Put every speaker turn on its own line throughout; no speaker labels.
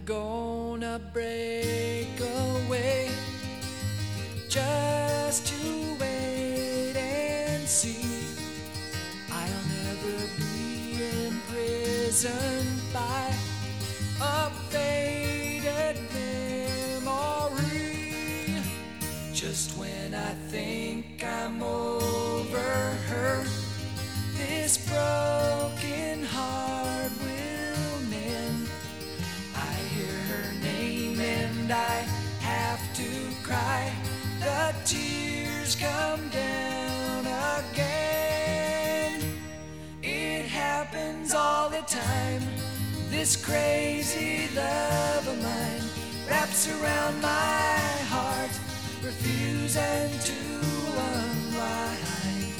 I'm gonna break away just to wait and see. I'll never be imprisoned by a faded memory. Just when I think I'm over her, this broken heart will mend. I hear her name and I have to cry. The tears come down again. It happens all the time. This crazy love of mine wraps around my heart, refusing to unwind.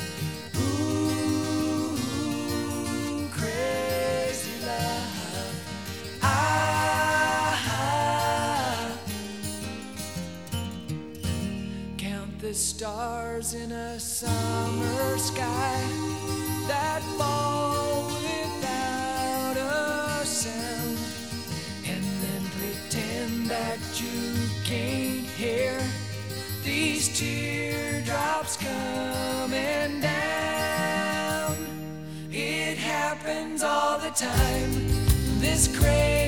Ooh, crazy love. Count the stars in a summer sky that fall without a sound, and then pretend that you can't hear these teardrops coming down. It happens all the time. This crazy